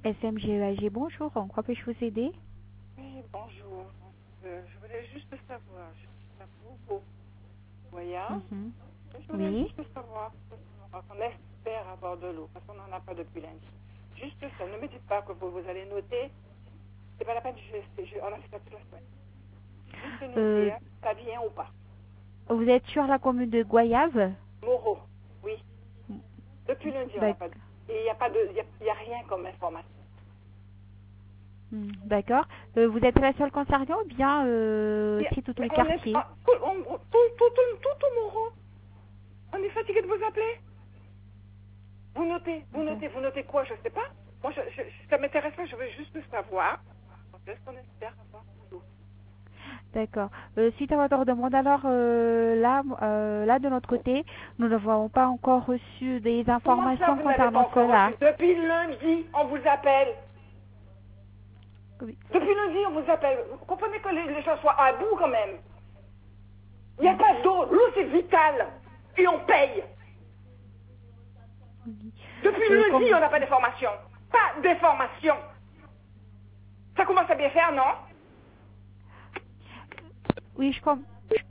FMGEAG, bonjour, en quoi puis-je vous aider? Oui, bonjour. Je voulais juste savoir, je suis à Bourbeau, Goya. Mhm. Je voulais Oui. juste savoir, parce qu'on espère avoir de l'eau, parce qu'on n'en a pas depuis lundi. Juste ça, ne me dites pas que vous allez noter. C'est pas la peine, on a fait ça toute la semaine. Juste nous Euh, dire, ça vient ou pas. Vous êtes sur la commune de Goyave? Moreau, oui. Depuis lundi, on n'a D'ac- pas de... Et il n'y a pas de... Il y a rien comme information. D'accord. Vous êtes la seule concernée ou bien c'est tout Mais le on est... quartier? Tout au Moreau. On est fatigué de vous appeler. Vous notez quoi, je sais pas. Moi, ça m'intéresse pas, je veux juste savoir. Est-ce qu'on espère avoir de l'eau? D'accord. Suite à votre demande, alors là de notre côté, nous n'avons pas encore reçu des Comment ça, informations vous n'avez pas concernant encore cela. reçu? Depuis lundi, on vous appelle. Oui. Depuis lundi, on vous appelle. Vous comprenez que les gens soient à bout quand même. Il n'y a pas d'eau. L'eau, c'est vital. Et on paye. Depuis lundi, on n'a pas d'information. Pas d'information. Ça commence à bien faire, non? Oui,